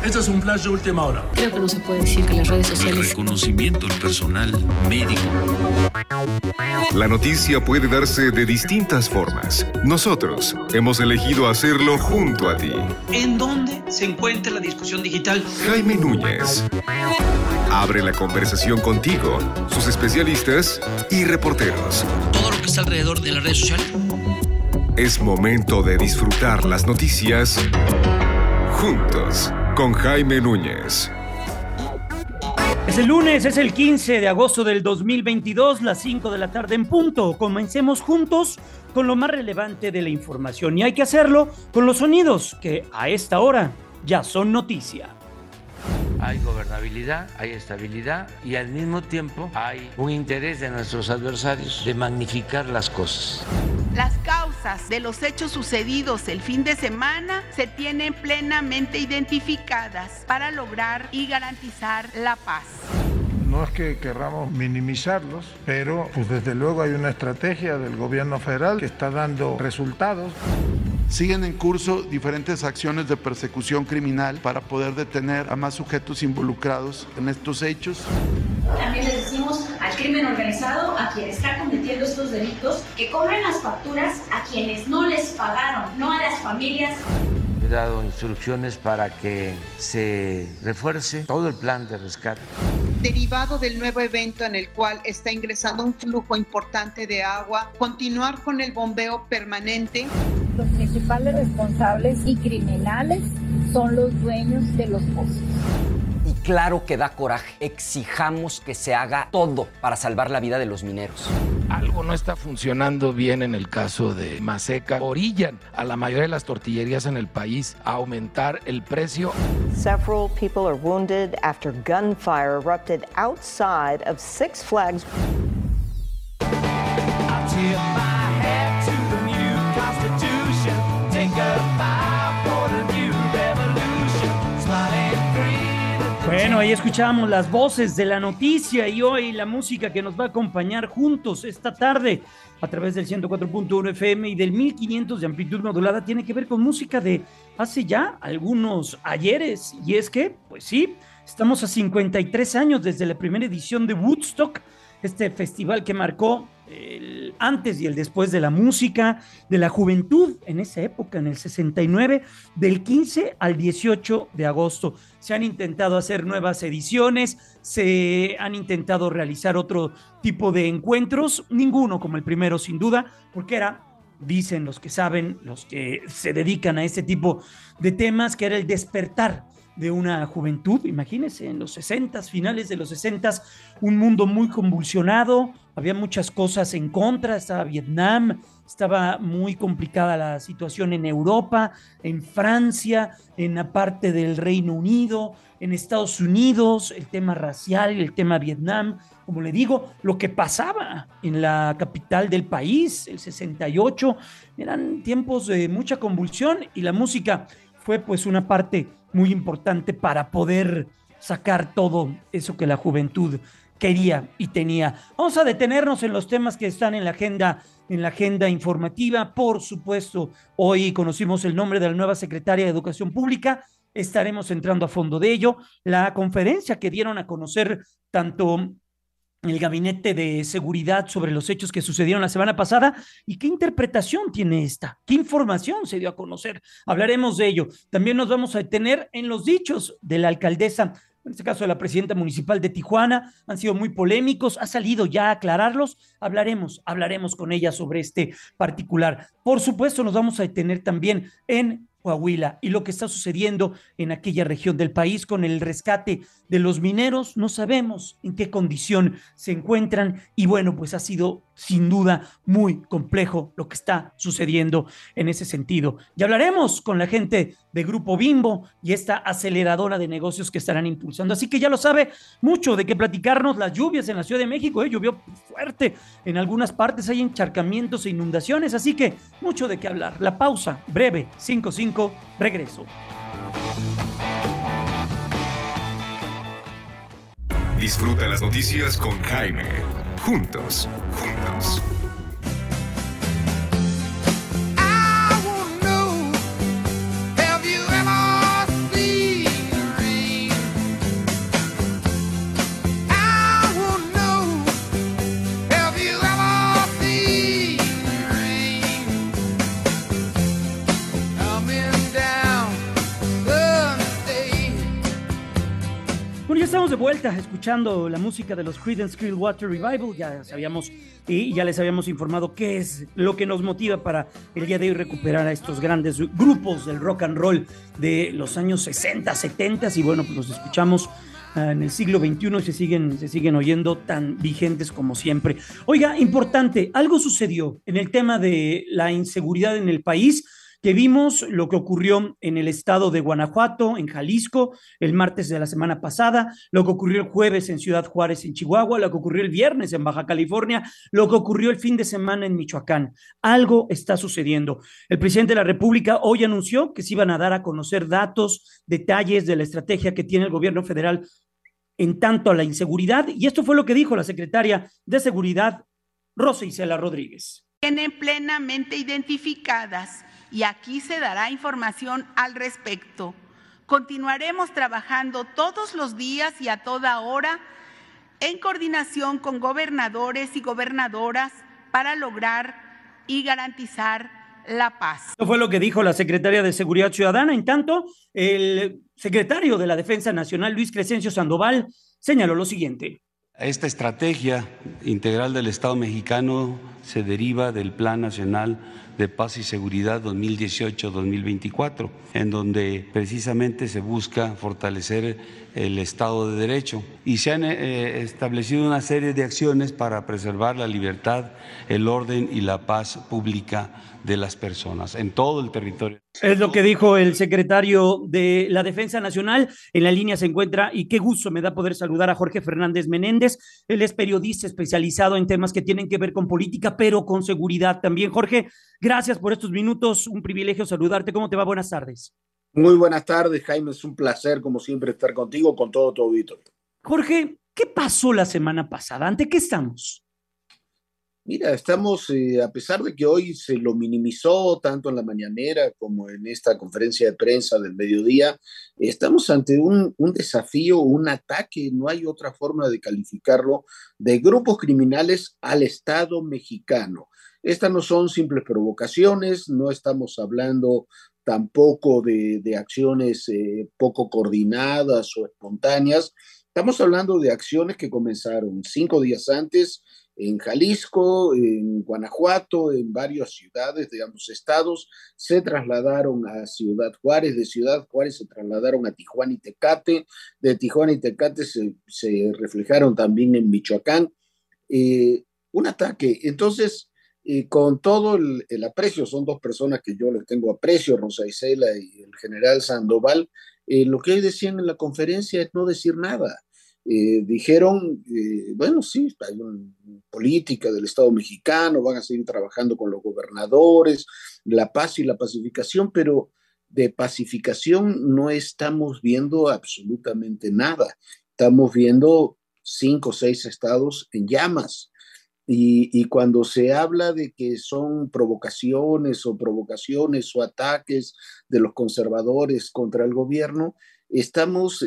Este es un flash de última hora. Creo que no se puede decir que las redes sociales... El reconocimiento al personal médico. La noticia puede darse de distintas formas. Nosotros hemos elegido hacerlo junto a ti. ¿En dónde se encuentra la discusión digital? Jaime Núñez abre la conversación contigo, sus especialistas y reporteros. Todo lo que está alrededor de las redes sociales. Es momento de disfrutar las noticias juntos con Jaime Núñez. Es el lunes, es el 15 de agosto del 2022, las 5 de la tarde en punto. Comencemos juntos con lo más relevante de la información y hay que hacerlo con los sonidos que a esta hora ya son noticia. Hay gobernabilidad, hay estabilidad y al mismo tiempo hay un interés de nuestros adversarios de magnificar las cosas. Las causas de los hechos sucedidos el fin de semana se tienen plenamente identificadas para lograr y garantizar la paz. No es que querramos minimizarlos, pero pues desde luego hay una estrategia del gobierno federal que está dando resultados. Siguen en curso diferentes acciones de persecución criminal para poder detener a más sujetos involucrados en estos hechos. También les decimos al crimen organizado, a quien está cometiendo estos delitos, que cobren las facturas a quienes no les pagaron, no a las familias. He dado instrucciones para que se refuerce todo el plan de rescate. Derivado del nuevo evento en el cual está ingresando un flujo importante de agua, continuar con el bombeo permanente. Los principales responsables y criminales son los dueños de los pozos. Y claro que da coraje. Exijamos que se haga todo para salvar la vida de los mineros. Algo no está funcionando bien en el caso de Maseca. Orillan a la mayoría de las tortillerías en el país a aumentar el precio. Several people are wounded after gunfire erupted outside of Six Flags. Bueno, ahí escuchamos las voces de la noticia y hoy la música que nos va a acompañar juntos esta tarde a través del 104.1 FM y del 1500 de amplitud modulada tiene que ver con música de hace ya algunos ayeres. Y es que, pues sí, estamos a 53 años desde la primera edición de Woodstock, este festival que marcó el antes y el después de la música, de la juventud en esa época, en el 69, del 15 al 18 de agosto. Se han intentado hacer nuevas ediciones, se han intentado realizar otro tipo de encuentros, ninguno como el primero sin duda, porque era, dicen los que saben, los que se dedican a ese tipo de temas, que era el despertar de una juventud. Imagínense, en los 60s, finales de los 60s, un mundo muy convulsionado, había muchas cosas en contra, estaba Vietnam, estaba muy complicada la situación en Europa, en Francia, en la parte del Reino Unido, en Estados Unidos, el tema racial, el tema Vietnam, como le digo, lo que pasaba en la capital del país, el 68, eran tiempos de mucha convulsión y la música fue pues una parte muy importante para poder sacar todo eso que la juventud quería y tenía. Vamos a detenernos en los temas que están en la agenda informativa. Por supuesto, hoy conocimos el nombre de la nueva secretaria de Educación Pública. Estaremos entrando a fondo de ello. La conferencia que dieron a conocer tanto el Gabinete de Seguridad sobre los hechos que sucedieron la semana pasada y qué interpretación tiene esta, qué información se dio a conocer. Hablaremos de ello. También nos vamos a detener en los dichos de la alcaldesa, en este caso de la presidenta municipal de Tijuana. Han sido muy polémicos, ha salido ya a aclararlos. Hablaremos con ella sobre este particular. Por supuesto, nos vamos a detener también en Coahuila y lo que está sucediendo en aquella región del país con el rescate de los mineros. No sabemos en qué condición se encuentran y bueno, pues ha sido sin duda muy complejo lo que está sucediendo en ese sentido. Ya hablaremos con la gente de Grupo Bimbo y esta aceleradora de negocios que estarán impulsando. Así que ya lo sabe, mucho de qué platicarnos. Las lluvias en la Ciudad de México, llovió fuerte en algunas partes, hay encharcamientos e inundaciones, así que mucho de qué hablar. La pausa breve, 5-5, regreso. Disfruta las noticias con Jaime. Juntos. estamos de vuelta escuchando la música de los Creedence Clearwater Revival. Ya les habíamos informado qué es lo que nos motiva para el día de hoy recuperar a estos grandes grupos del rock and roll de los años 60, 70 y bueno, pues los escuchamos en el siglo XXI y se siguen oyendo tan vigentes como siempre. Oiga, importante, algo sucedió en el tema de la inseguridad en el país, que vimos lo que ocurrió en el estado de Guanajuato, en Jalisco, el martes de la semana pasada, lo que ocurrió el jueves en Ciudad Juárez, en Chihuahua, lo que ocurrió el viernes en Baja California, lo que ocurrió el fin de semana en Michoacán. Algo está sucediendo. El presidente de la República hoy anunció que se iban a dar a conocer datos, detalles de la estrategia que tiene el gobierno federal en tanto a la inseguridad, y esto fue lo que dijo la secretaria de Seguridad, Rosa Isela Rodríguez. Tienen plenamente identificadas y aquí se dará información al respecto. Continuaremos trabajando todos los días y a toda hora en coordinación con gobernadores y gobernadoras para lograr y garantizar la paz. Esto fue lo que dijo la secretaria de Seguridad Ciudadana. En tanto, el secretario de la Defensa Nacional, Luis Crescencio Sandoval, señaló lo siguiente. Esta estrategia integral del Estado mexicano se deriva del Plan Nacional de Paz y Seguridad 2018-2024, en donde precisamente se busca fortalecer el Estado de Derecho y se han establecido una serie de acciones para preservar la libertad, el orden y la paz pública de las personas en todo el territorio. Es lo que dijo el secretario de la Defensa Nacional. En la línea se encuentra, y qué gusto me da poder saludar a Jorge Fernández Menéndez. Él es periodista especializado en temas que tienen que ver con política, pero con seguridad también. Jorge, gracias por estos minutos. Un privilegio saludarte. ¿Cómo te va? Buenas tardes. Muy buenas tardes, Jaime. Es un placer, como siempre, estar contigo, con todo tu auditorio. Jorge, ¿qué pasó la semana pasada? ¿Ante qué estamos? Mira, estamos, a pesar de que hoy se lo minimizó tanto en la mañanera como en esta conferencia de prensa del mediodía, estamos ante un desafío, un ataque, no hay otra forma de calificarlo, de grupos criminales al Estado mexicano. Estas no son simples provocaciones, no estamos hablando tampoco de acciones poco coordinadas o espontáneas, estamos hablando de acciones que comenzaron 5 días antes, en Jalisco, en Guanajuato, en varias ciudades de ambos estados, se trasladaron a Ciudad Juárez, de Ciudad Juárez se trasladaron a Tijuana y Tecate, de Tijuana y Tecate se reflejaron también en Michoacán. Un ataque, entonces, con todo el aprecio, son dos personas que yo les tengo aprecio, Rosa Isela y el general Sandoval, lo que decían en la conferencia es no decir nada. Dijeron, bueno, sí, hay una política del Estado mexicano, van a seguir trabajando con los gobernadores, la paz y la pacificación, pero de pacificación no estamos viendo absolutamente nada. Estamos viendo 5 o 6 estados en llamas. Y cuando se habla de que son provocaciones o ataques de los conservadores contra el gobierno, estamos...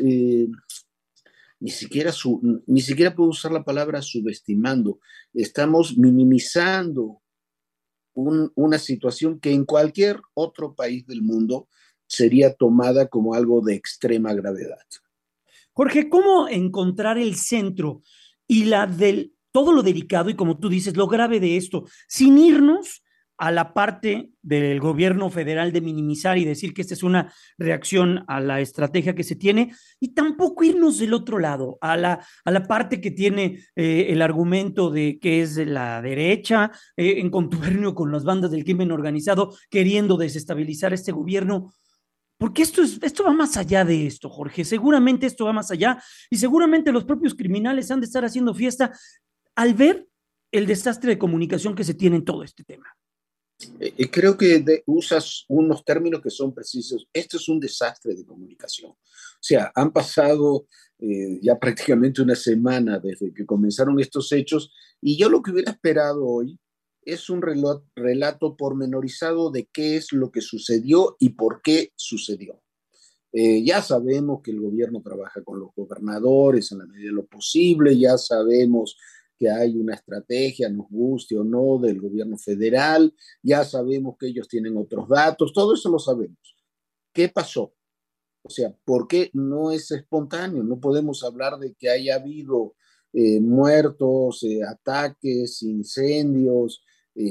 Ni siquiera puedo usar la palabra subestimando, estamos minimizando una situación que en cualquier otro país del mundo sería tomada como algo de extrema gravedad. Jorge, ¿cómo encontrar el centro y todo lo delicado y, como tú dices, lo grave de esto, sin irnos a la parte del gobierno federal de minimizar y decir que esta es una reacción a la estrategia que se tiene, y tampoco irnos del otro lado, a la parte que tiene el argumento de que es de la derecha, en contubernio con las bandas del crimen organizado, queriendo desestabilizar este gobierno? Porque esto va más allá de esto, Jorge. Seguramente esto va más allá, y seguramente los propios criminales han de estar haciendo fiesta al ver el desastre de comunicación que se tiene en todo este tema. Creo que usas unos términos que son precisos. Esto es un desastre de comunicación. O sea, han pasado ya prácticamente una semana desde que comenzaron estos hechos, y yo lo que hubiera esperado hoy es un relato pormenorizado de qué es lo que sucedió y por qué sucedió. Ya sabemos que el gobierno trabaja con los gobernadores en la medida de lo posible, ya sabemos que hay una estrategia, nos guste o no, del gobierno federal, ya sabemos que ellos tienen otros datos, todo eso lo sabemos. ¿Qué pasó? O sea, ¿por qué no es espontáneo? No podemos hablar de que haya habido muertos, ataques, incendios,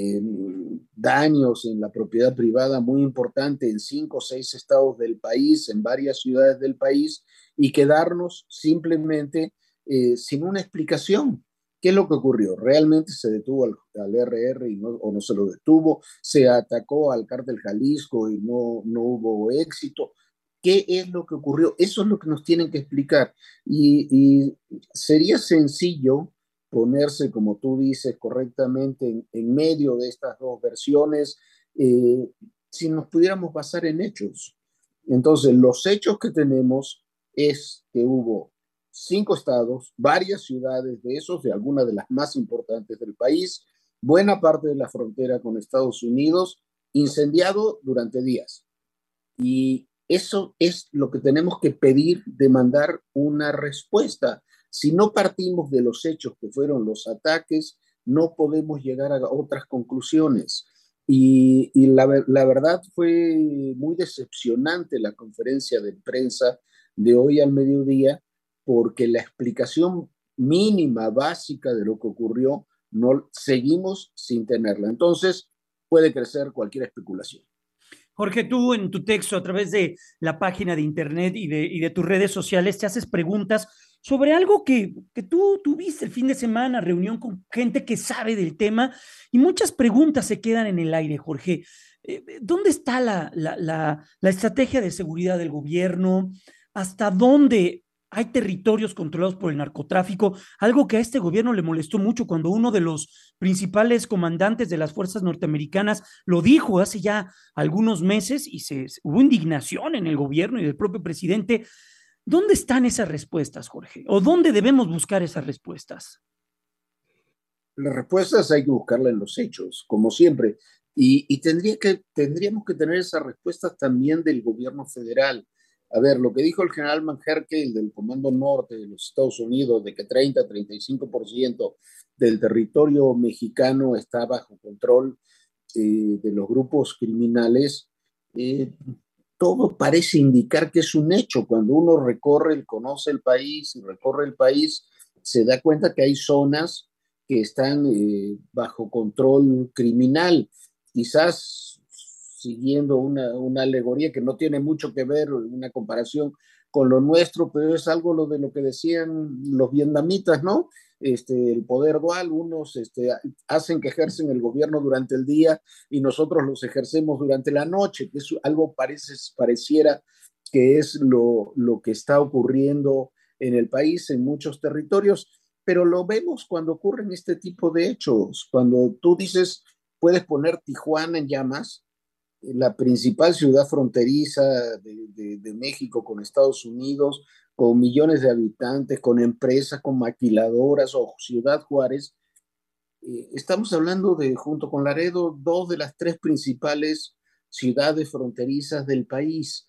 daños en la propiedad privada muy importante en 5 o 6 estados del país, en varias ciudades del país, y quedarnos simplemente sin una explicación. ¿Qué es lo que ocurrió? ¿Realmente se detuvo al RR o no se lo detuvo? ¿Se atacó al Cártel Jalisco y no hubo éxito? ¿Qué es lo que ocurrió? Eso es lo que nos tienen que explicar. Y sería sencillo ponerse, como tú dices correctamente, en medio de estas dos versiones, si nos pudiéramos basar en hechos. Entonces, los hechos que tenemos es que hubo 5 estados, varias ciudades de esos, de algunas de las más importantes del país, buena parte de la frontera con Estados Unidos, incendiado durante días. Y eso es lo que tenemos que pedir, demandar una respuesta. Si no partimos de los hechos que fueron los ataques, no podemos llegar a otras conclusiones. Y la verdad fue muy decepcionante la conferencia de prensa de hoy al mediodía, porque la explicación mínima, básica de lo que ocurrió, no seguimos sin tenerla. Entonces, puede crecer cualquier especulación. Jorge, tú en tu texto a través de la página de internet y de tus redes sociales te haces preguntas sobre algo que tú tuviste el fin de semana, reunión con gente que sabe del tema, y muchas preguntas se quedan en el aire, Jorge. ¿Dónde está la estrategia de seguridad del gobierno? ¿Hasta dónde hay territorios controlados por el narcotráfico? Algo que a este gobierno le molestó mucho cuando uno de los principales comandantes de las fuerzas norteamericanas lo dijo hace ya algunos meses, y hubo indignación en el gobierno y del propio presidente. ¿Dónde están esas respuestas, Jorge? ¿O dónde debemos buscar esas respuestas? Las respuestas hay que buscarlas en los hechos, como siempre. Y tendríamos que tener esas respuestas también del gobierno federal. A ver, lo que dijo el general Manherkel del Comando Norte de los Estados Unidos, de que 30-35% del territorio mexicano está bajo control de los grupos criminales, todo parece indicar que es un hecho. Cuando uno conoce el país y recorre el país, se da cuenta que hay zonas que están bajo control criminal. Quizás siguiendo una alegoría que no tiene mucho que ver, una comparación con lo nuestro, pero es algo de lo que decían los vietnamitas, ¿no? El poder dual, unos hacen que ejercen el gobierno durante el día y nosotros los ejercemos durante la noche, que es algo pareciera que es lo que está ocurriendo en el país, en muchos territorios, pero lo vemos cuando ocurren este tipo de hechos. Cuando tú dices, puedes poner Tijuana en llamas, la principal ciudad fronteriza de México con Estados Unidos, con millones de habitantes, con empresas, con maquiladoras, o Ciudad Juárez. Estamos hablando junto con Laredo, 2 de las 3 principales ciudades fronterizas del país.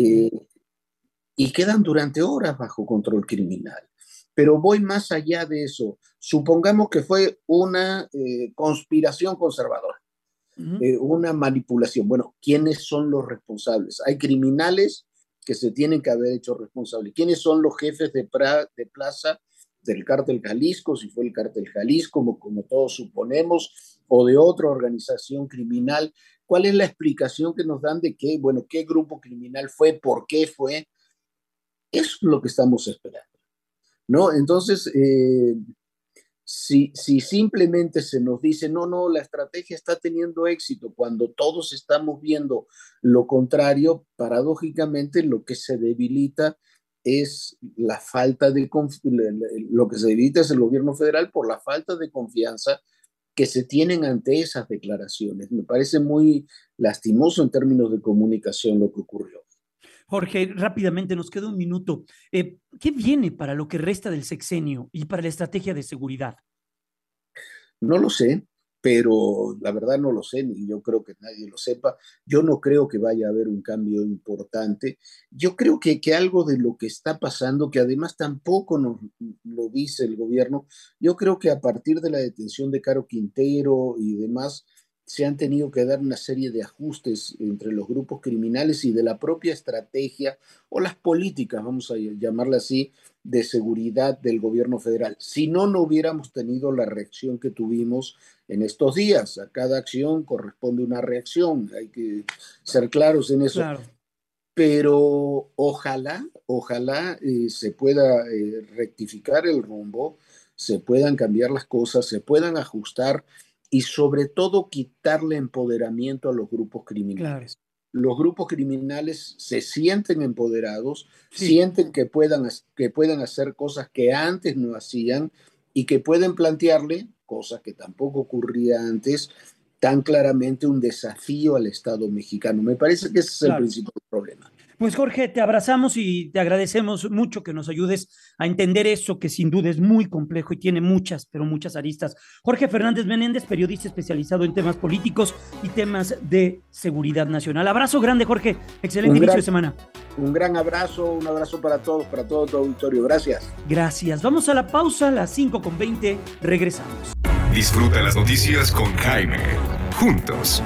Y quedan durante horas bajo control criminal. Pero voy más allá de eso. Supongamos que fue una conspiración conservadora. Una manipulación. Bueno, ¿quiénes son los responsables? Hay criminales que se tienen que haber hecho responsables. ¿Quiénes son los jefes de plaza del Cártel Jalisco? Si fue el Cártel Jalisco, como todos suponemos, o de otra organización criminal. ¿Cuál es la explicación que nos dan de qué grupo criminal fue, por qué fue? Eso es lo que estamos esperando, ¿no? Entonces, si simplemente se nos dice, no, la estrategia está teniendo éxito, cuando todos estamos viendo lo contrario, paradójicamente lo que se debilita es lo que se debilita es el gobierno federal por la falta de confianza que se tienen ante esas declaraciones. Me parece muy lastimoso en términos de comunicación lo que ocurrió. Jorge, rápidamente, nos queda un minuto. ¿Qué viene para lo que resta del sexenio y para la estrategia de seguridad? No lo sé, pero la verdad no lo sé, ni yo creo que nadie lo sepa. Yo no creo que vaya a haber un cambio importante. Yo creo que algo de lo que está pasando, que además tampoco nos lo dice el gobierno, yo creo que a partir de la detención de Caro Quintero y demás, se han tenido que dar una serie de ajustes entre los grupos criminales y de la propia estrategia o las políticas, vamos a llamarla así, de seguridad del gobierno federal. Si no, no hubiéramos tenido la reacción que tuvimos en estos días. A cada acción corresponde una reacción, hay que ser claros en eso. Claro. Pero ojalá se pueda rectificar el rumbo, se puedan cambiar las cosas, se puedan ajustar y sobre todo quitarle empoderamiento a los grupos criminales. Claro. Los grupos criminales se sienten empoderados, sienten que puedan hacer cosas que antes no hacían y que pueden plantearle, cosas que tampoco ocurría antes, tan claramente un desafío al Estado mexicano. Me parece que ese es el principal problema. Pues Jorge, te abrazamos y te agradecemos mucho que nos ayudes a entender eso que sin duda es muy complejo y tiene muchas, pero muchas aristas. Jorge Fernández Menéndez, periodista especializado en temas políticos y temas de seguridad nacional. Abrazo grande, Jorge. Excelente inicio de semana. Un gran abrazo, un abrazo para todos, para todo tu auditorio. Gracias. Gracias. Vamos a la pausa, a las 5:20. Regresamos. Disfruta las noticias con Jaime. Juntos.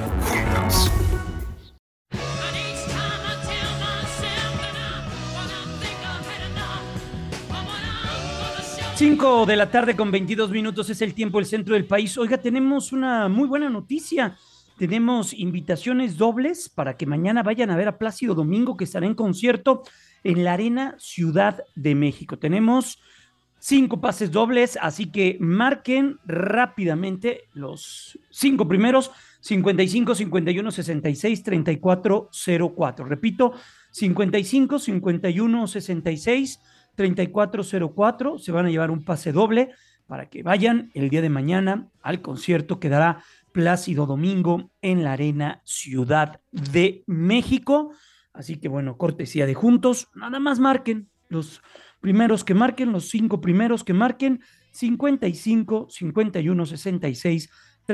5 de la tarde con 22 minutos es el tiempo del centro del país. Oiga, tenemos una muy buena noticia. Tenemos invitaciones dobles para que mañana vayan a ver a Plácido Domingo, que estará en concierto en la Arena Ciudad de México. Tenemos 5 pases dobles, así que marquen rápidamente los 5 primeros, 55 51 66 34 04. Repito, 55 51 66 3404, se van a llevar un pase doble para que vayan el día de mañana al concierto que dará Plácido Domingo en la Arena Ciudad de México. Así que bueno, cortesía de Juntos, nada más marquen los primeros que marquen, los 5 primeros que marquen, 55 51 66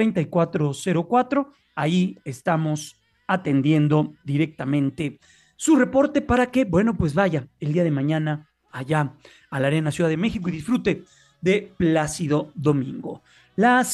3404. Ahí estamos atendiendo directamente su reporte para que, bueno, pues vaya el día de mañana allá a la Arena Ciudad de México y disfrute de Plácido Domingo. Las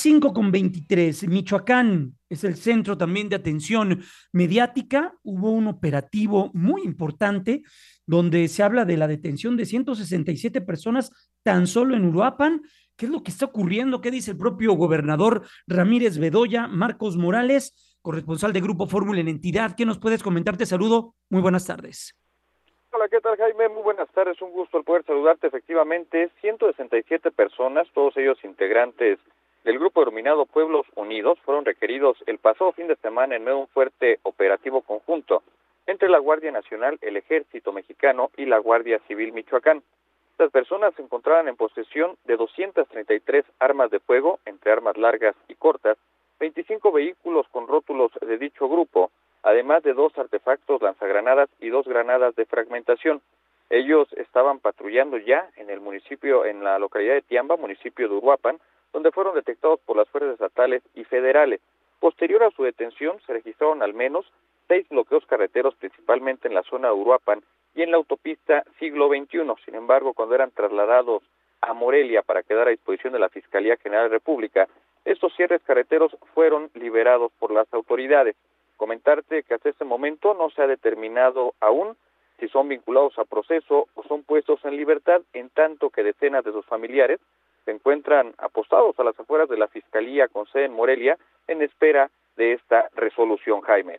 5:23, Michoacán es el centro también de atención mediática. Hubo un operativo muy importante donde se habla de la detención de 167 personas tan solo en Uruapan. ¿Qué es lo que está ocurriendo? ¿Qué dice el propio gobernador Ramírez Bedoya? Marcos Morales, corresponsal de Grupo Fórmula en entidad. ¿Qué nos puedes comentar? Te saludo. Muy buenas tardes. Hola, ¿qué tal, Jaime? Muy buenas tardes, un gusto el poder saludarte. Efectivamente, 167 personas, todos ellos integrantes del grupo denominado Pueblos Unidos, fueron requeridos el pasado fin de semana en medio de un fuerte operativo conjunto entre la Guardia Nacional, el Ejército Mexicano y la Guardia Civil Michoacán. Estas personas se encontraban en posesión de 233 armas de fuego, entre armas largas y cortas, 25 vehículos con rótulos de dicho grupo, además de 2 artefactos lanzagranadas y 2 granadas de fragmentación. Ellos estaban patrullando ya en el municipio, en la localidad de Tiamba, municipio de Uruapan, donde fueron detectados por las fuerzas estatales y federales. Posterior a su detención, se registraron al menos 6 bloqueos carreteros, principalmente en la zona de Uruapan y en la autopista Siglo XXI. Sin embargo, cuando eran trasladados a Morelia para quedar a disposición de la Fiscalía General de la República, estos cierres carreteros fueron liberados por las autoridades. Comentarte que hasta este momento no se ha determinado aún si son vinculados a proceso o son puestos en libertad, en tanto que decenas de sus familiares se encuentran apostados a las afueras de la Fiscalía con sede en Morelia en espera de esta resolución, Jaime.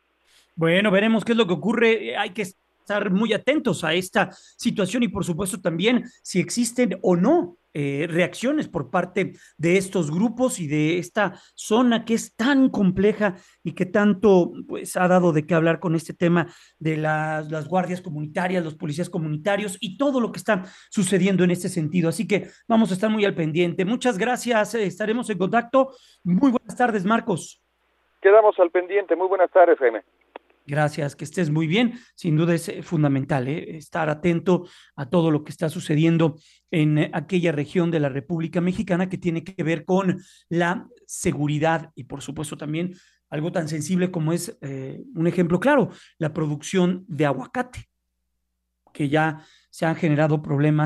Bueno, veremos qué es lo que ocurre. Hay que estar muy atentos a esta situación y por supuesto también si existen o no reacciones por parte de estos grupos y de esta zona que es tan compleja y que tanto pues ha dado de qué hablar con este tema de las guardias comunitarias, los policías comunitarios y todo lo que está sucediendo en este sentido. Así que vamos a estar muy al pendiente. Muchas gracias, estaremos en contacto. Muy buenas tardes, Marcos. Quedamos al pendiente. Muy buenas tardes, Jaime. Gracias, que estés muy bien. Sin duda es fundamental estar atento a todo lo que está sucediendo en aquella región de la República Mexicana que tiene que ver con la seguridad y por supuesto también algo tan sensible como es un ejemplo claro, la producción de aguacate, que ya se han generado problemas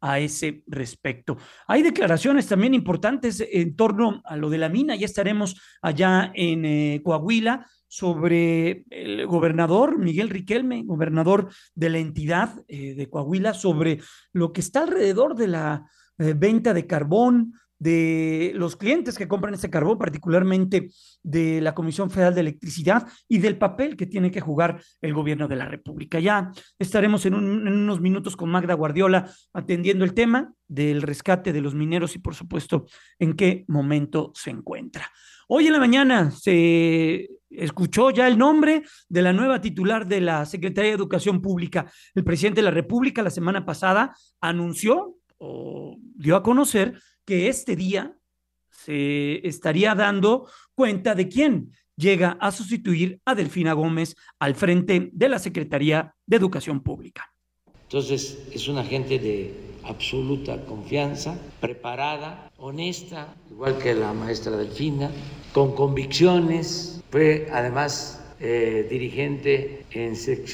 a ese respecto. Hay declaraciones también importantes en torno a lo de la mina. Ya estaremos allá en Coahuila sobre el gobernador Miguel Riquelme, gobernador de la entidad de Coahuila, sobre lo que está alrededor de la venta de carbón, de los clientes que compran ese carbón, particularmente de la Comisión Federal de Electricidad y del papel que tiene que jugar el gobierno de la República. Ya estaremos en unos minutos con Magda Guardiola atendiendo el tema del rescate de los mineros y, por supuesto, en qué momento se encuentra. Hoy en la mañana se escuchó ya el nombre de la nueva titular de la Secretaría de Educación Pública. El presidente de la República la semana pasada anunció o dio a conocer que este día se estaría dando cuenta de quién llega a sustituir a Delfina Gómez al frente de la Secretaría de Educación Pública. Entonces, es una gente de absoluta confianza, preparada, honesta, igual que la maestra Delfina, con convicciones. Fue además dirigente en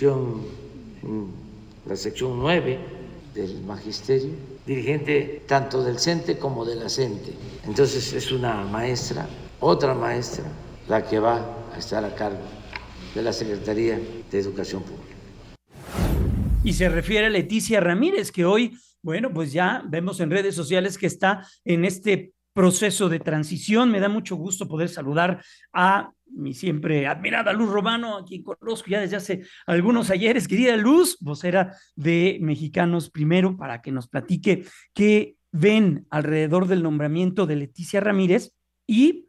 la sección 9 del magisterio, dirigente tanto del CENTE como de la CENTE. Entonces es una maestra, otra maestra, la que va a estar a cargo de la Secretaría de Educación Pública. Y se refiere a Leticia Ramírez, que hoy, bueno, pues ya vemos en redes sociales que está en este proceso de transición. Me da mucho gusto poder saludar a mi siempre admirada Luz Romano, a quien conozco ya desde hace algunos ayeres. Querida Luz, vocera de Mexicanos Primero, para que nos platique qué ven alrededor del nombramiento de Leticia Ramírez y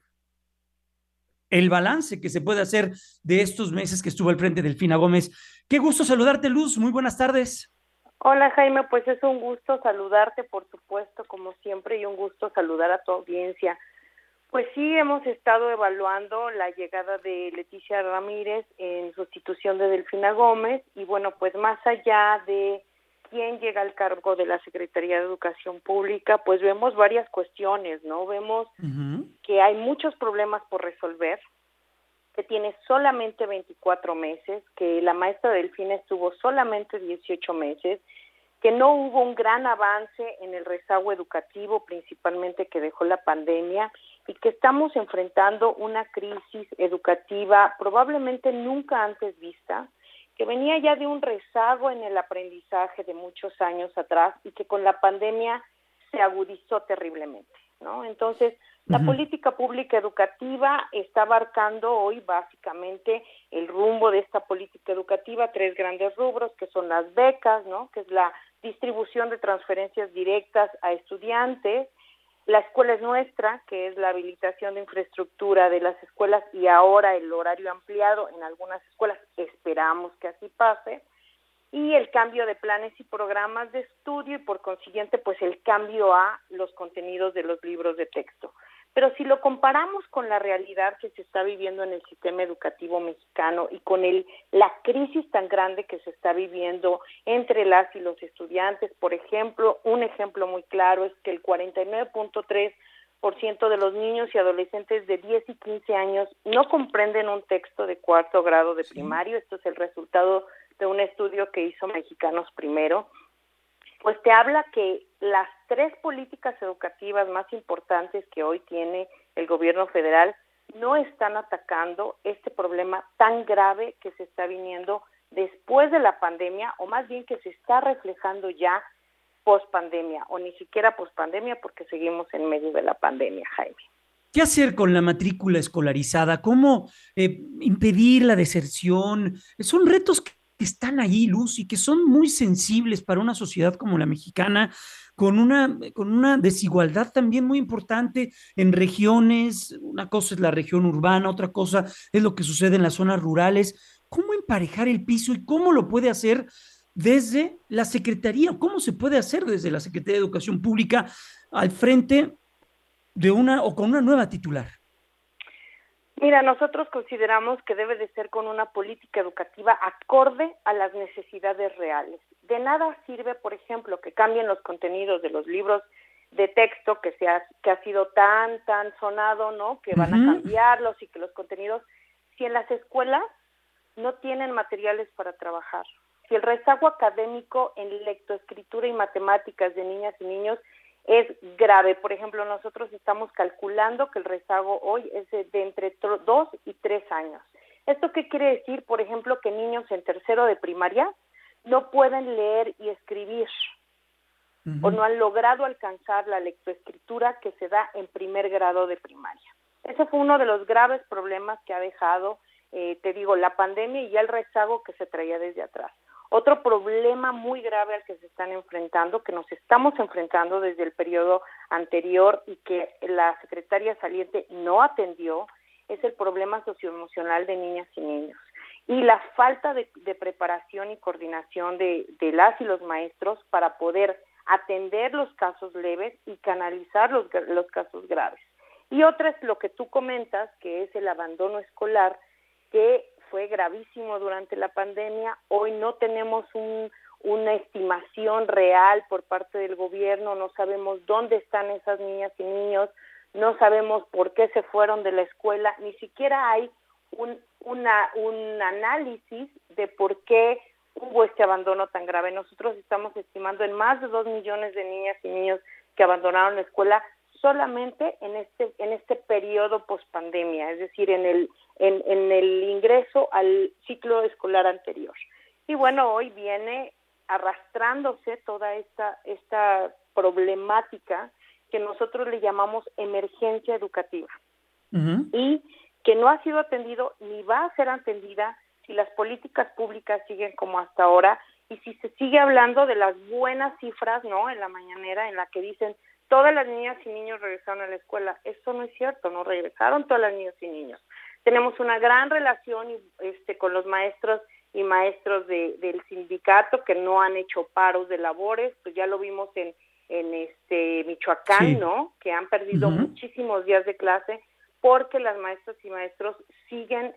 el balance que se puede hacer de estos meses que estuvo al frente de Delfina Gómez. Qué gusto saludarte, Luz. Muy buenas tardes. Hola, Jaime. Pues es un gusto saludarte, por supuesto, como siempre, y un gusto saludar a tu audiencia. Pues sí, hemos estado evaluando la llegada de Leticia Ramírez en sustitución de Delfina Gómez y bueno, pues más allá de quién llega al cargo de la Secretaría de Educación Pública, pues vemos varias cuestiones, ¿no? Vemos que hay muchos problemas por resolver, que tiene solamente 24 meses, que la maestra Delfina estuvo solamente 18 meses, que no hubo un gran avance en el rezago educativo, principalmente que dejó la pandemia, y que estamos enfrentando una crisis educativa probablemente nunca antes vista, que venía ya de un rezago en el aprendizaje de muchos años atrás y que con la pandemia se agudizó terriblemente, ¿no? Entonces, la política pública educativa está abarcando hoy básicamente el rumbo de esta política educativa, 3 grandes rubros, que son las becas, ¿no? Que es la distribución de transferencias directas a estudiantes. La escuela es nuestra, que es la habilitación de infraestructura de las escuelas y ahora el horario ampliado en algunas escuelas, esperamos que así pase, y el cambio de planes y programas de estudio y por consiguiente pues el cambio a los contenidos de los libros de texto. Pero si lo comparamos con la realidad que se está viviendo en el sistema educativo mexicano y con la crisis tan grande que se está viviendo entre las y los estudiantes, por ejemplo, un ejemplo muy claro es que el 49.3% de los niños y adolescentes de 10 y 15 años no comprenden un texto de 4º grado de primario. Esto es el resultado de un estudio que hizo Mexicanos Primero. Pues te habla que las 3 políticas educativas más importantes que hoy tiene el gobierno federal no están atacando este problema tan grave que se está viniendo después de la pandemia, o más bien que se está reflejando ya pospandemia, o ni siquiera pospandemia porque seguimos en medio de la pandemia, Jaime. ¿Qué hacer con la matrícula escolarizada? ¿Cómo impedir la deserción? Son retos que están ahí, Luz, y que son muy sensibles para una sociedad como la mexicana, con una desigualdad también muy importante en regiones. Una cosa es la región urbana, otra cosa es lo que sucede en las zonas rurales. ¿Cómo emparejar el piso y cómo lo puede hacer desde la Secretaría? ¿Cómo se puede hacer desde la Secretaría de Educación Pública al frente de con una nueva titular? Mira, nosotros consideramos que debe de ser con una política educativa acorde a las necesidades reales. De nada sirve, por ejemplo, que cambien los contenidos de los libros de texto que ha sido tan sonado, ¿no? Que van a cambiarlos y que los contenidos, si en las escuelas no tienen materiales para trabajar, Si el rezago académico en lectoescritura y matemáticas de niñas y niños es grave, por ejemplo, nosotros estamos calculando que el rezago hoy es de entre 2 y 3 años. ¿Esto qué quiere decir? Por ejemplo, que niños en tercero de primaria no pueden leer y escribir o no han logrado alcanzar la lectoescritura que se da en primer grado de primaria. Ese fue uno de los graves problemas que ha dejado, la pandemia y ya el rezago que se traía desde atrás. Otro problema muy grave al que se están enfrentando, que nos estamos enfrentando desde el periodo anterior y que la secretaria saliente no atendió, es el problema socioemocional de niñas y niños. Y la falta de preparación y coordinación de las y los maestros para poder atender los casos leves y canalizar los casos graves. Y otra es lo que tú comentas, que es el abandono escolar, que fue gravísimo durante la pandemia. Hoy no tenemos una estimación real por parte del gobierno, no sabemos dónde están esas niñas y niños, no sabemos por qué se fueron de la escuela, ni siquiera hay un análisis de por qué hubo este abandono tan grave. Nosotros estamos estimando en más de 2 millones de niñas y niños que abandonaron la escuela solamente en este periodo pospandemia, es decir, en el ingreso al ciclo escolar anterior. Y bueno, hoy viene arrastrándose toda esta problemática que nosotros le llamamos emergencia educativa y que no ha sido atendido ni va a ser atendida si las políticas públicas siguen como hasta ahora y si se sigue hablando de las buenas cifras, ¿no?, en la mañanera en la que dicen todas las niñas y niños regresaron a la escuela. Eso no es cierto, no regresaron todas las niñas y niños. Tenemos una gran relación con los maestros y maestros del sindicato que no han hecho paros de labores, pues ya lo vimos en Michoacán, sí, ¿no?, que han perdido muchísimos días de clase porque las maestras y maestros siguen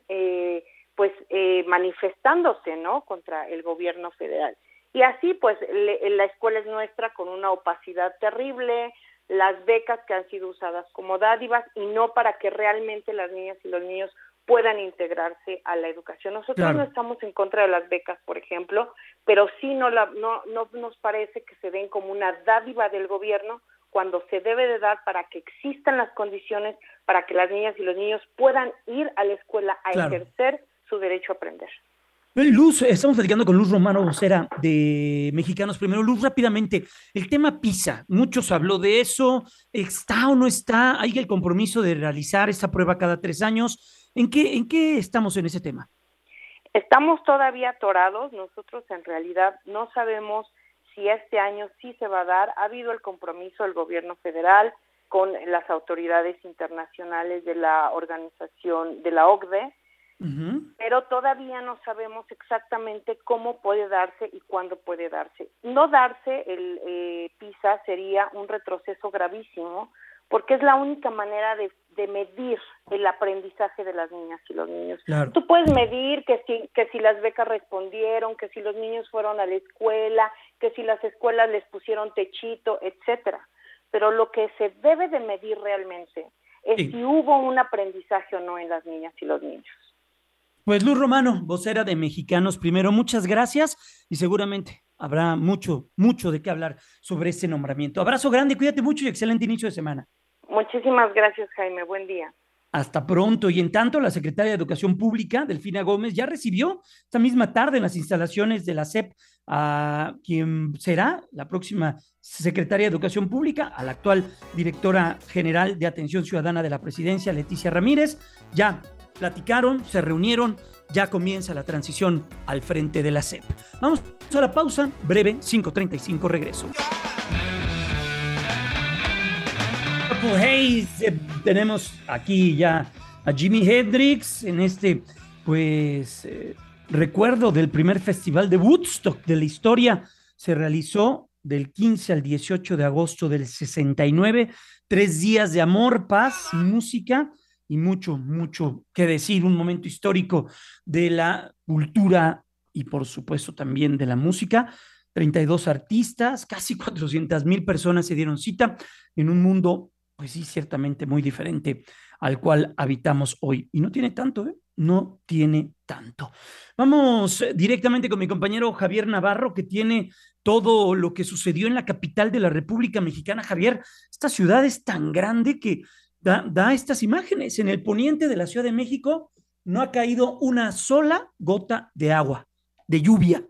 manifestándose, ¿no?, contra el gobierno federal. Y así, pues, la escuela es nuestra con una opacidad terrible, las becas que han sido usadas como dádivas y no para que realmente las niñas y los niños puedan integrarse a la educación. Nosotros no estamos en contra de las becas, por ejemplo, pero sí no nos parece que se den como una dádiva del gobierno cuando se debe de dar para que existan las condiciones para que las niñas y los niños puedan ir a la escuela a ejercer su derecho a aprender. Luz, estamos platicando con Luz Romano, vocera de Mexicanos Primero. Luz, rápidamente, el tema PISA, muchos habló de eso, ¿está o no está? ¿Hay el compromiso de realizar esta prueba cada 3 años? ¿En qué estamos en ese tema? Estamos todavía atorados, nosotros en realidad no sabemos si este año sí se va a dar. Ha habido el compromiso del gobierno federal con las autoridades internacionales de la organización de la OCDE, pero todavía no sabemos exactamente cómo puede darse y cuándo puede darse. No darse el PISA sería un retroceso gravísimo porque es la única manera de medir el aprendizaje de las niñas y los niños. Claro. Tú puedes medir que si las becas respondieron, que si los niños fueron a la escuela, que si las escuelas les pusieron techito, etcétera. Pero lo que se debe de medir realmente es si hubo un aprendizaje o no en las niñas y los niños. Pues Luz Romano, vocera de Mexicanos Primero, muchas gracias y seguramente habrá mucho de qué hablar sobre este nombramiento. Abrazo grande, cuídate mucho y excelente inicio de semana. Muchísimas gracias, Jaime, buen día. Hasta pronto. Y en tanto, la secretaria de Educación Pública, Delfina Gómez, ya recibió esta misma tarde en las instalaciones de la SEP a quien será la próxima secretaria de Educación Pública, a la actual directora general de Atención Ciudadana de la Presidencia, Leticia Ramírez. Ya platicaron, se reunieron, ya comienza la transición al frente de la SEP. Vamos a la pausa, breve, 5:35, regreso. Hey, tenemos aquí ya a Jimi Hendrix en este, recuerdo del primer festival de Woodstock de la historia. Se realizó del 15 al 18 de agosto del 69, 3 días de amor, paz, música y mucho que decir, un momento histórico de la cultura y por supuesto también de la música. 32 artistas, casi 400,000 personas se dieron cita en un mundo, pues sí, ciertamente muy diferente al cual habitamos hoy. Y no tiene tanto, ¿eh? No tiene tanto. Vamos directamente con mi compañero Javier Navarro, que tiene todo lo que sucedió en la capital de la República Mexicana. Javier, esta ciudad es tan grande que da estas imágenes. En el poniente de la Ciudad de México no ha caído una sola gota de agua, de lluvia,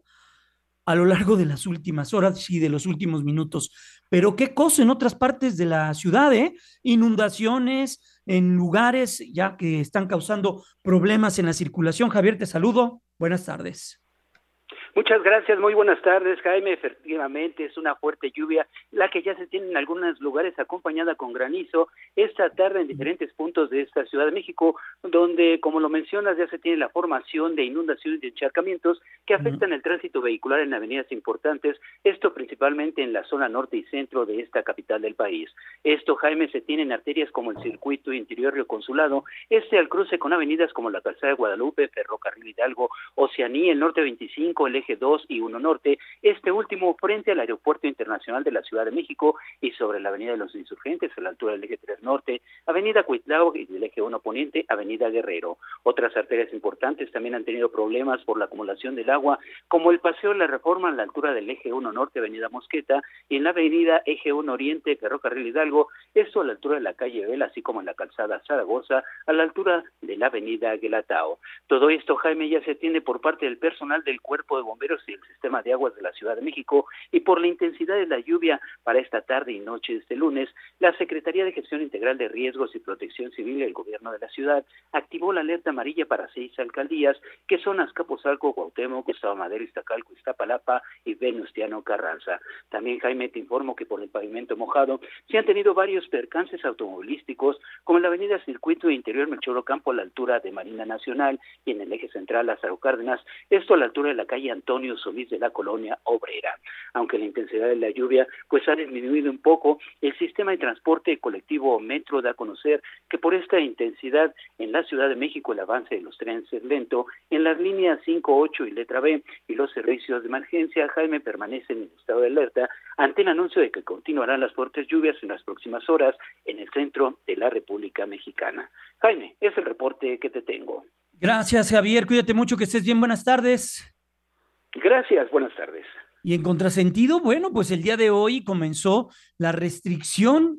a lo largo de las últimas horas y de los últimos minutos. Pero qué cosa en otras partes de la ciudad, ¿eh? Inundaciones en lugares ya que están causando problemas en la circulación. Javier, te saludo. Buenas tardes. Muchas gracias, muy buenas tardes, Jaime. Efectivamente, es una fuerte lluvia, la que ya se tiene en algunos lugares acompañada con granizo esta tarde en diferentes puntos de esta Ciudad de México, donde, como lo mencionas, ya se tiene la formación de inundaciones y encharcamientos que afectan el tránsito vehicular en avenidas importantes, esto principalmente en la zona norte y centro de esta capital del país. Esto, Jaime, se tiene en arterias como el Circuito Interior Río Consulado, al cruce con avenidas como la Calzada de Guadalupe, Ferrocarril Hidalgo, Oceanía, el Norte 25, el Eje 2 y 1 Norte, este último frente al Aeropuerto Internacional de la Ciudad de México y sobre la Avenida de los Insurgentes a la altura del Eje 3 Norte, Avenida Cuitlao y del Eje 1 Poniente, Avenida Guerrero. Otras arterias importantes también han tenido problemas por la acumulación del agua, como el Paseo de la Reforma a la altura del Eje 1 Norte, Avenida Mosqueta, y en la Avenida Eje 1 Oriente, Ferrocarril Hidalgo, esto a la altura de la calle Vela, así como en la Calzada Zaragoza, a la altura de la Avenida Guelatao. Todo esto, Jaime, ya se tiene por parte del personal del Cuerpo de Bomberos y el Sistema de Aguas de la Ciudad de México, y por la intensidad de la lluvia para esta tarde y noche de este lunes, la Secretaría de Gestión Integral de Riesgos y Protección Civil del Gobierno de la Ciudad activó la alerta amarilla para 6 alcaldías, que son Azcapotzalco, Cuauhtémoc, Gustavo Madero, Iztacalco, Iztapalapa y Venustiano Carranza. También, Jaime, te informo que por el pavimento mojado se han tenido varios percances automovilísticos, como en la avenida Circuito Interior Melchor Ocampo a la altura de Marina Nacional y en el eje central Lázaro Cárdenas, esto a la altura de la calle Antonio Solís de la Colonia Obrera. Aunque la intensidad de la lluvia pues ha disminuido un poco, el sistema de transporte colectivo Metro da a conocer que por esta intensidad en la Ciudad de México el avance de los trenes es lento en las líneas 5, 8 y letra B, y los servicios de emergencia, Jaime, permanecen en estado de alerta ante el anuncio de que continuarán las fuertes lluvias en las próximas horas en el centro de la República Mexicana. Jaime, es el reporte que te tengo. Gracias, Javier. Cuídate mucho, que estés bien. Buenas tardes. Gracias, buenas tardes. Y en contrasentido, bueno, pues el día de hoy comenzó la restricción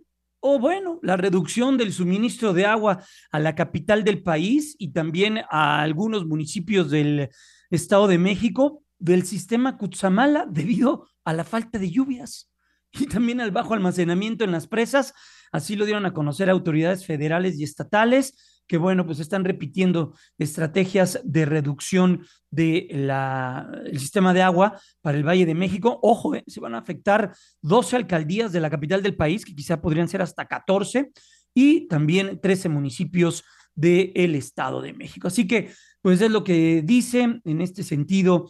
la reducción del suministro de agua a la capital del país y también a algunos municipios del Estado de México del sistema Cutzamala debido a la falta de lluvias y también al bajo almacenamiento en las presas. Así lo dieron a conocer autoridades federales y estatales, que bueno, pues están repitiendo estrategias de reducción del sistema de agua para el Valle de México. Ojo, se van a afectar 12 alcaldías de la capital del país, que quizá podrían ser hasta 14, y también 13 municipios del Estado de México. Así que, pues es lo que dice en este sentido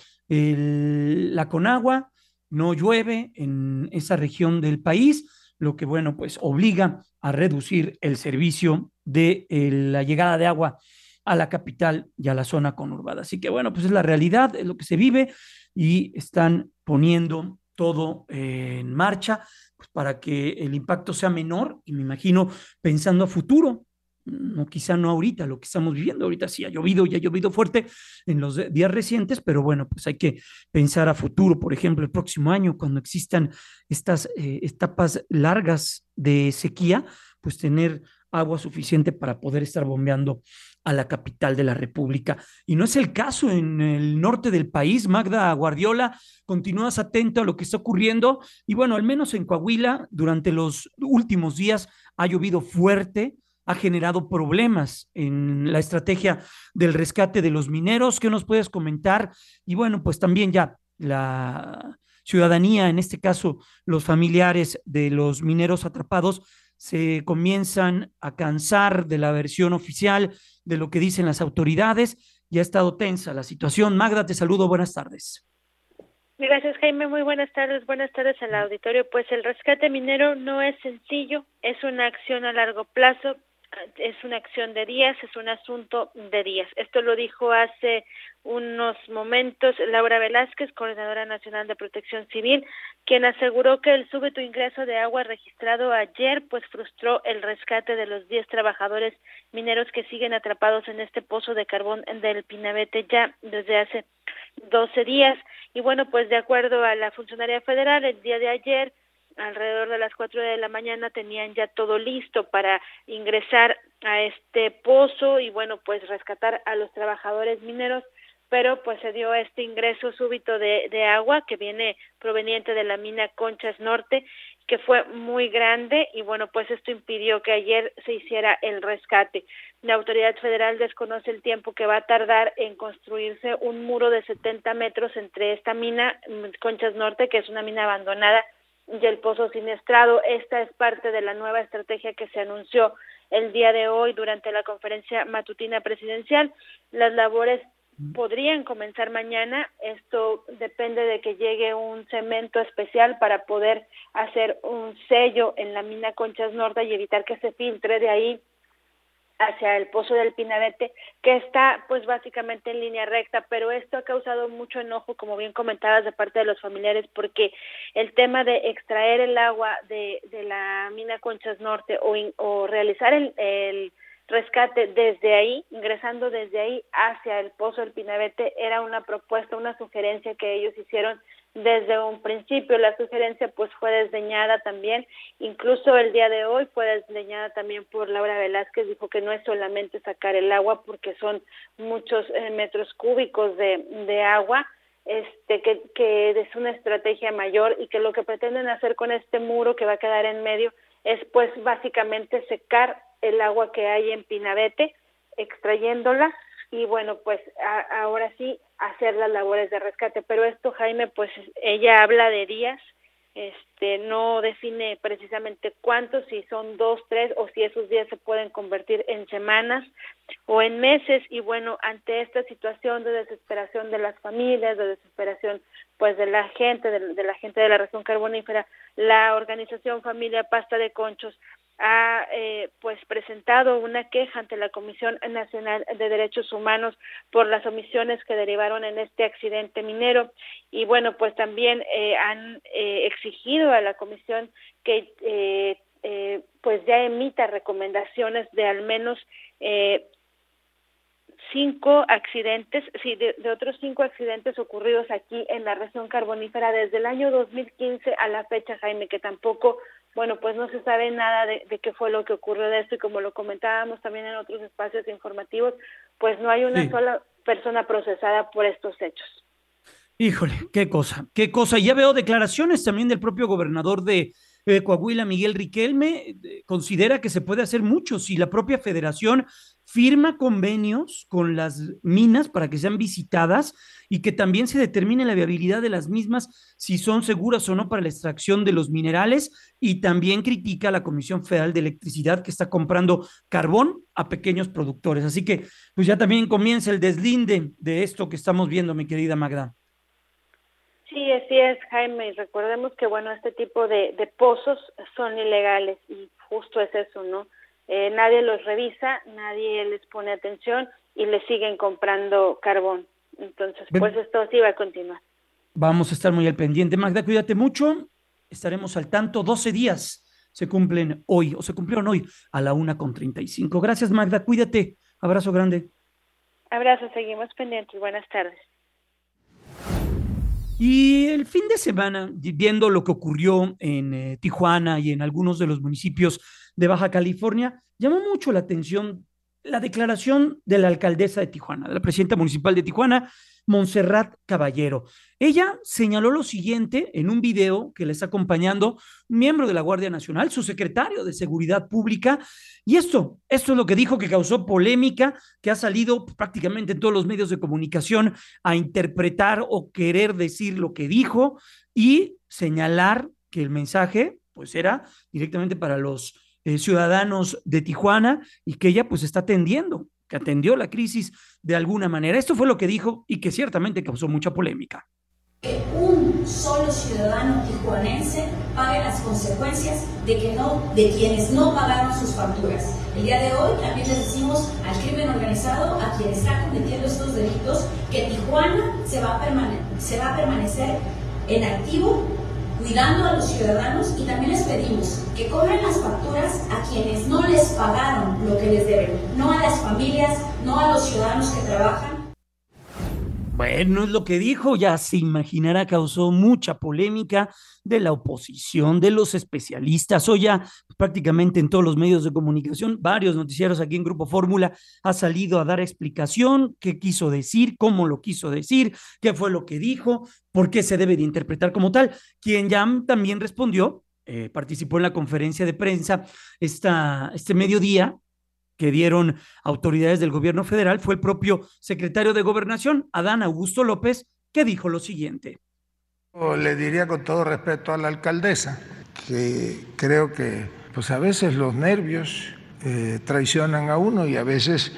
la Conagua. No llueve en esa región del país, lo que, bueno, pues obliga a reducir el servicio de la llegada de agua a la capital y a la zona conurbada. Así que, bueno, pues es la realidad, es lo que se vive y están poniendo todo en marcha pues, para que el impacto sea menor y me imagino pensando a futuro. No, quizá no ahorita, lo que estamos viviendo ahorita sí ha llovido fuerte en los días recientes, pero bueno, pues hay que pensar a futuro, por ejemplo, el próximo año, cuando existan estas etapas largas de sequía, pues tener agua suficiente para poder estar bombeando a la capital de la República. Y no es el caso en el norte del país. Magda Guardiola, continúas atento a lo que está ocurriendo y bueno, al menos en Coahuila, durante los últimos días ha llovido fuerte, ha generado problemas en la estrategia del rescate de los mineros. ¿Qué nos puedes comentar? Y bueno, pues también ya la ciudadanía, en este caso los familiares de los mineros atrapados, se comienzan a cansar de la versión oficial, de lo que dicen las autoridades. Ya ha estado tensa la situación. Magda, te saludo, buenas tardes. Gracias, Jaime, muy buenas tardes al auditorio. Pues el rescate minero no es sencillo, es una acción a largo plazo. es una acción de días, es un asunto de días. Esto lo dijo hace unos momentos Laura Velázquez, Coordinadora Nacional de Protección Civil, quien aseguró que el súbito ingreso de agua registrado ayer pues frustró el rescate de los 10 trabajadores mineros que siguen atrapados en este pozo de carbón del Pinabete ya desde hace 12 días. Y bueno, pues de acuerdo a la funcionaria federal, el día de ayer, alrededor de las 4 de la mañana, tenían ya todo listo para ingresar a este pozo y bueno, pues rescatar a los trabajadores mineros, pero pues se dio este ingreso súbito de agua que viene proveniente de la mina Conchas Norte, que fue muy grande y bueno, pues esto impidió que ayer se hiciera el rescate. La autoridad federal desconoce el tiempo que va a tardar en construirse un muro de 70 metros entre esta mina Conchas Norte, que es una mina abandonada, y el pozo siniestrado. Esta es parte de la nueva estrategia que se anunció el día de hoy durante la conferencia matutina presidencial. Las labores podrían comenzar mañana. Esto depende de que llegue un cemento especial para poder hacer un sello en la mina Conchas Norte y evitar que se filtre de ahí hacia el pozo del Pinabete, que está pues básicamente en línea recta, pero esto ha causado mucho enojo, como bien comentabas, de parte de los familiares, porque el tema de extraer el agua de la mina Conchas Norte o realizar el rescate desde ahí, ingresando desde ahí hacia el pozo del Pinabete, era una propuesta, una sugerencia que ellos hicieron desde un principio. La sugerencia pues fue desdeñada también, incluso el día de hoy fue desdeñada también por Laura Velázquez. Dijo que no es solamente sacar el agua, porque son muchos metros cúbicos de agua, que es una estrategia mayor y que lo que pretenden hacer con este muro que va a quedar en medio es pues básicamente secar el agua que hay en Pinabete, extrayéndola y bueno, pues ahora sí hacer las labores de rescate. Pero esto, Jaime, pues ella habla de días, no define precisamente cuántos, si son 2, 3 o si esos días se pueden convertir en semanas o en meses. Y bueno, ante esta situación de desesperación de las familias, de desesperación pues de la gente, de la gente de la región carbonífera, la organización Familia Pasta de Conchos ha pues presentado una queja ante la Comisión Nacional de Derechos Humanos por las omisiones que derivaron en este accidente minero. Y bueno, pues también han exigido a la comisión que pues ya emita recomendaciones de al menos 5 accidentes, de otros 5 accidentes ocurridos aquí en la región carbonífera desde el año 2015 a la fecha, Jaime, que tampoco, bueno, pues no se sabe nada de qué fue lo que ocurrió de esto, y como lo comentábamos también en otros espacios informativos, pues no hay una sola persona procesada por estos hechos. Híjole, qué cosa. Ya veo declaraciones también del propio gobernador de Coahuila, Miguel Riquelme. Considera que se puede hacer mucho si la propia federación firma convenios con las minas para que sean visitadas y que también se determine la viabilidad de las mismas, si son seguras o no para la extracción de los minerales. Y también critica a la Comisión Federal de Electricidad, que está comprando carbón a pequeños productores. Así que pues ya también comienza el deslinde de esto que estamos viendo, mi querida Magda. Sí, así es, Jaime, y recordemos que, bueno, este tipo de pozos son ilegales y justo es eso, ¿no? Nadie los revisa, nadie les pone atención y les siguen comprando carbón. Entonces, pues esto sí va a continuar. Vamos a estar muy al pendiente. Magda, cuídate mucho, estaremos al tanto. 12 días se cumplen hoy, o se cumplieron hoy a la 1:35. Gracias, Magda, cuídate, abrazo grande. Abrazo, seguimos pendientes, buenas tardes. Y el fin de semana, viendo lo que ocurrió en Tijuana y en algunos de los municipios de Baja California, llamó mucho la atención la declaración de la alcaldesa de Tijuana, de la presidenta municipal de Tijuana, Montserrat Caballero. Ella señaló lo siguiente en un video que le está acompañando un miembro de la Guardia Nacional, su secretario de Seguridad Pública, y esto es lo que dijo, que causó polémica, que ha salido prácticamente en todos los medios de comunicación a interpretar o querer decir lo que dijo y señalar que el mensaje pues era directamente para los ciudadanos de Tijuana y que ella pues está atendiendo, que atendió la crisis de alguna manera. Esto fue lo que dijo y que ciertamente causó mucha polémica. Un solo ciudadano tijuanense pague las consecuencias de quienes no pagaron sus facturas. El día de hoy también les decimos al crimen organizado, a quien está cometiendo estos delitos, que Tijuana se va a permanecer en activo, cuidando a los ciudadanos, y también les pedimos que cobren las facturas a quienes no les pagaron lo que les deben, no a las familias, no a los ciudadanos que trabajan. Bueno, es lo que dijo, ya se imaginará, causó mucha polémica de la oposición, de los especialistas. Hoy ya prácticamente en todos los medios de comunicación, varios noticieros aquí en Grupo Fórmula ha salido a dar explicación, qué quiso decir, cómo lo quiso decir, qué fue lo que dijo, por qué se debe de interpretar como tal. Quien ya también respondió, participó en la conferencia de prensa este mediodía, que dieron autoridades del gobierno federal, fue el propio secretario de Gobernación, Adán Augusto López, que dijo lo siguiente. Le diría con todo respeto a la alcaldesa que creo que pues a veces los nervios traicionan a uno y a veces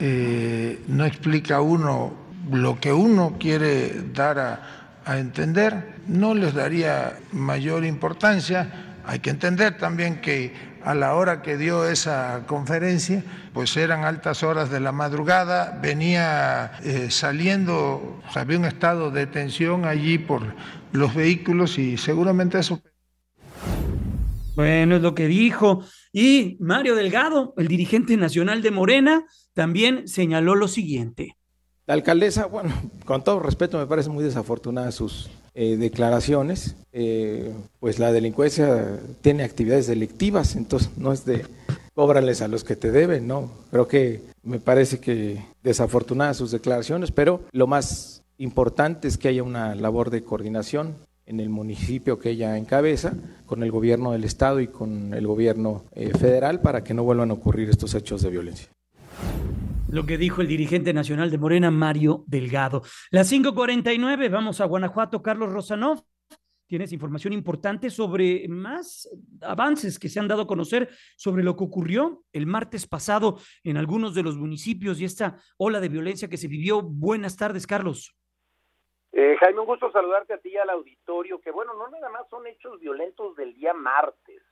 no explica uno lo que uno quiere dar a entender. No les daría mayor importancia. Hay que entender también que a la hora que dio esa conferencia, pues eran altas horas de la madrugada, venía saliendo, o sea, había un estado de tensión allí por los vehículos y seguramente eso... Bueno, es lo que dijo. Y Mario Delgado, el dirigente nacional de Morena, también señaló lo siguiente. La alcaldesa, bueno, con todo respeto, me parece muy desafortunada sus declaraciones. Pues la delincuencia tiene actividades delictivas, entonces no es de cóbrales a los que te deben, no. Creo que me parece que desafortunadas sus declaraciones, pero lo más importante es que haya una labor de coordinación en el municipio que ella encabeza, con el gobierno del estado y con el gobierno federal para que no vuelvan a ocurrir estos hechos de violencia. Lo que dijo el dirigente nacional de Morena, Mario Delgado. Las 5:49, vamos a Guanajuato. Carlos Rosanov, tienes información importante sobre más avances que se han dado a conocer sobre lo que ocurrió el martes pasado en algunos de los municipios y esta ola de violencia que se vivió. Buenas tardes, Carlos. Jaime, un gusto saludarte a ti y al auditorio, que bueno, no nada más son hechos violentos del día martes.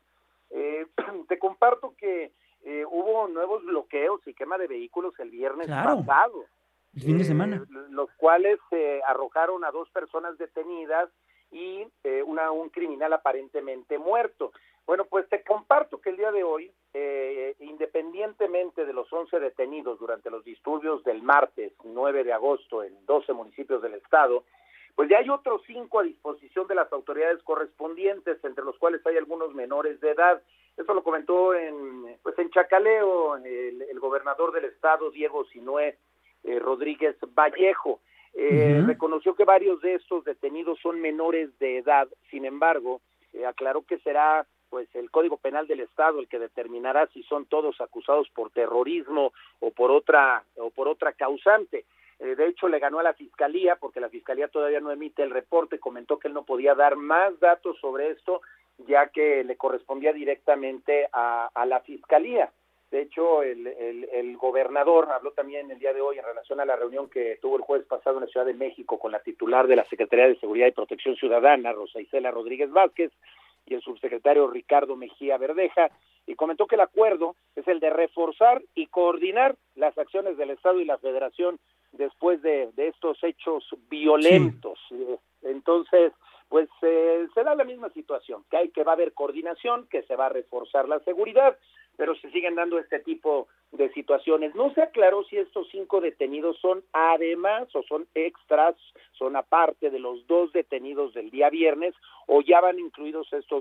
Te comparto que hubo nuevos bloqueos y quema de vehículos el viernes pasado. El fin de semana. Los cuales arrojaron a 2 personas detenidas y un criminal aparentemente muerto. Bueno, pues te comparto que el día de hoy, independientemente de los 11 detenidos durante los disturbios del martes 9 de agosto en 12 municipios del estado, pues ya hay otros 5 a disposición de las autoridades correspondientes, entre los cuales hay algunos menores de edad. Eso lo comentó en Chacaleo el gobernador del estado, Diego Sinué Rodríguez Vallejo. Reconoció que varios de estos detenidos son menores de edad. Sin embargo, aclaró que será pues el Código Penal del estado el que determinará si son todos acusados por terrorismo o por otra causante. De hecho, le ganó a la Fiscalía, porque la Fiscalía todavía no emite el reporte. Comentó que él no podía dar más datos sobre esto, ya que le correspondía directamente a la Fiscalía. De hecho, el gobernador habló también el día de hoy en relación a la reunión que tuvo el jueves pasado en la Ciudad de México con la titular de la Secretaría de Seguridad y Protección Ciudadana, Rosa Isela Rodríguez Vázquez, y el subsecretario Ricardo Mejía Verdeja, y comentó que el acuerdo es el de reforzar y coordinar las acciones del Estado y la Federación después de estos hechos violentos. Sí. Entonces, pues se da la misma situación, que va a haber coordinación, que se va a reforzar la seguridad, pero se siguen dando este tipo de situaciones. No se aclaró si estos 5 detenidos son además o son extras, son aparte de los 2 detenidos del día viernes, o ya van incluidos estas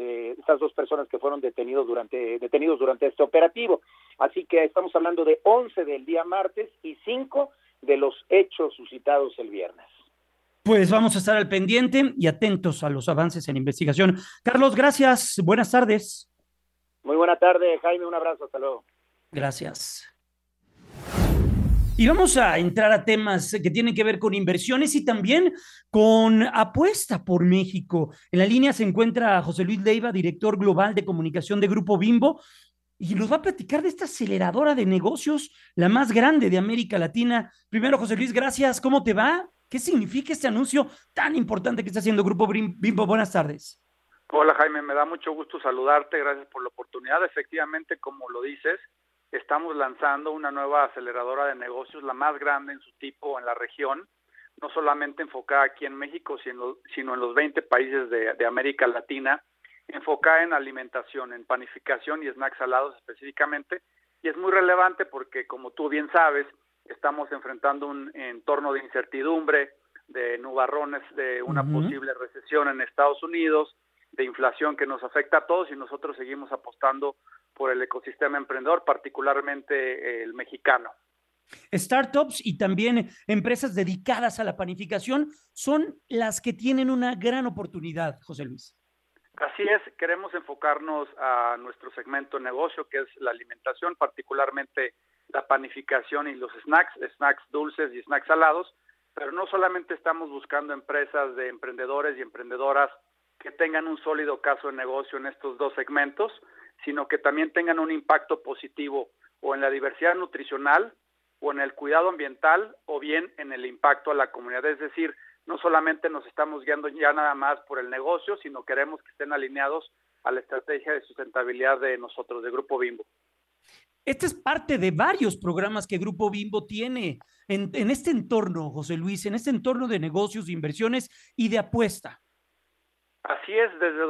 2 personas que fueron detenidos durante este operativo. Así que estamos hablando de 11 del día martes y 5 de los hechos suscitados el viernes. Pues vamos a estar al pendiente y atentos a los avances en investigación. Carlos, gracias. Buenas tardes. Muy buena tarde, Jaime. Un abrazo. Hasta luego. Gracias. Y vamos a entrar a temas que tienen que ver con inversiones y también con Apuesta por México. En la línea se encuentra José Luis Leiva, director global de comunicación de Grupo Bimbo, y nos va a platicar de esta aceleradora de negocios, la más grande de América Latina. Primero, José Luis, gracias. ¿Cómo te va? ¿Qué significa este anuncio tan importante que está haciendo Grupo Bimbo? Buenas tardes. Hola Jaime, me da mucho gusto saludarte, gracias por la oportunidad. Efectivamente, como lo dices, estamos lanzando una nueva aceleradora de negocios, la más grande en su tipo en la región, no solamente enfocada aquí en México, sino en los 20 países de América Latina, enfocada en alimentación, en panificación y snacks salados específicamente, y es muy relevante porque, como tú bien sabes, estamos enfrentando un entorno de incertidumbre, de nubarrones, de una posible recesión en Estados Unidos, de inflación que nos afecta a todos, y nosotros seguimos apostando por el ecosistema emprendedor, particularmente el mexicano. Startups y también empresas dedicadas a la panificación son las que tienen una gran oportunidad, José Luis. Así es, queremos enfocarnos a nuestro segmento de negocio, que es la alimentación, particularmente la panificación y los snacks dulces y snacks salados, pero no solamente estamos buscando empresas de emprendedores y emprendedoras que tengan un sólido caso de negocio en estos dos segmentos, sino que también tengan un impacto positivo o en la diversidad nutricional, o en el cuidado ambiental, o bien en el impacto a la comunidad. Es decir, no solamente nos estamos guiando ya nada más por el negocio, sino queremos que estén alineados a la estrategia de sustentabilidad de nosotros, de Grupo Bimbo. Este es parte de varios programas que Grupo Bimbo tiene en este entorno, José Luis, en este entorno de negocios, de inversiones y de apuesta. Así es, desde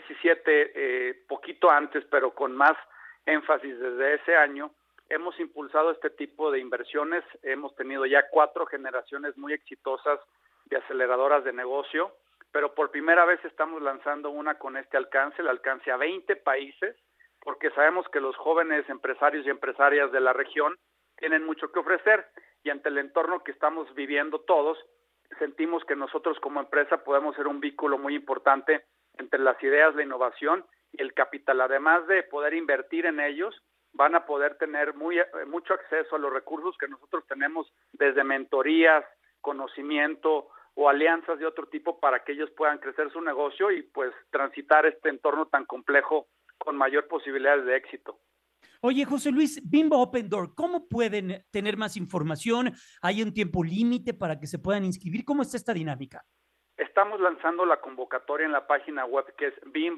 2017, poquito antes, pero con más énfasis desde ese año, hemos impulsado este tipo de inversiones. Hemos tenido ya 4 generaciones muy exitosas de aceleradoras de negocio, pero por primera vez estamos lanzando una con este alcance, el alcance a 20 países, porque sabemos que los jóvenes empresarios y empresarias de la región tienen mucho que ofrecer, y ante el entorno que estamos viviendo todos, sentimos que nosotros como empresa podemos ser un vínculo muy importante entre las ideas, la innovación y el capital. Además de poder invertir en ellos, van a poder tener mucho acceso a los recursos que nosotros tenemos, desde mentorías, conocimiento o alianzas de otro tipo, para que ellos puedan crecer su negocio y pues transitar este entorno tan complejo con mayor posibilidades de éxito. Oye, José Luis, Bimbo Open Door, ¿cómo pueden tener más información? ¿Hay un tiempo límite para que se puedan inscribir? ¿Cómo está esta dinámica? Estamos lanzando la convocatoria en la página web, que es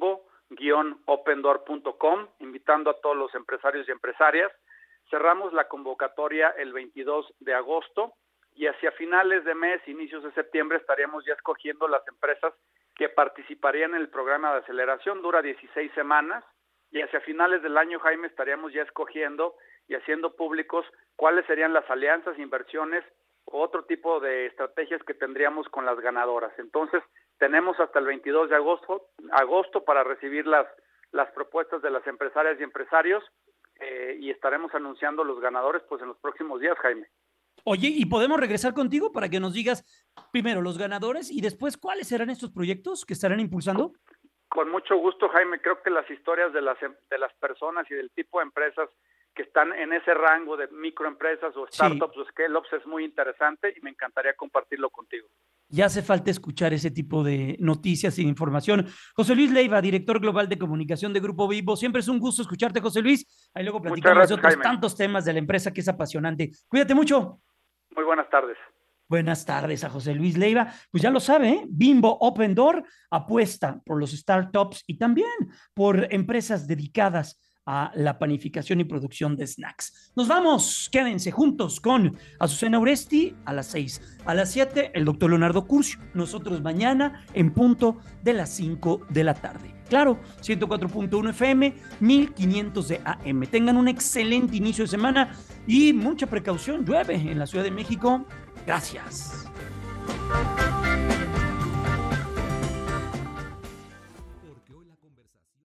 bimbo-opendoor.com, invitando a todos los empresarios y empresarias. Cerramos la convocatoria el 22 de agosto y hacia finales de mes, inicios de septiembre, estaríamos ya escogiendo las empresas que participarían en el programa de aceleración. Dura 16 semanas. Y hacia finales del año, Jaime, estaríamos ya escogiendo y haciendo públicos cuáles serían las alianzas, inversiones o otro tipo de estrategias que tendríamos con las ganadoras. Entonces, tenemos hasta el 22 de agosto para recibir las propuestas de las empresarias y empresarios, y estaremos anunciando los ganadores pues en los próximos días, Jaime. Oye, ¿y podemos regresar contigo para que nos digas primero los ganadores y después cuáles serán estos proyectos que estarán impulsando? Con mucho gusto, Jaime. Creo que las historias de las personas y del tipo de empresas que están en ese rango de microempresas o startups o scale-ups es muy interesante y me encantaría compartirlo contigo. Ya hace falta escuchar ese tipo de noticias y información. José Luis Leiva, director global de comunicación de Grupo Bimbo. Siempre es un gusto escucharte, José Luis. Ahí luego platicamos de otros tantos temas de la empresa que es apasionante. Cuídate mucho. Muy buenas tardes. Buenas tardes a José Luis Leiva. Pues ya lo sabe, ¿eh? Bimbo Open Door apuesta por los startups y también por empresas dedicadas a la panificación y producción de snacks. Nos vamos, quédense juntos con Azucena Uresti a las 6. A las 7, el doctor Leonardo Curcio. Nosotros mañana en punto de las 5 de la tarde. Claro, 104.1 FM, 1500 de AM. Tengan un excelente inicio de semana y mucha precaución. Llueve en la Ciudad de México. Gracias.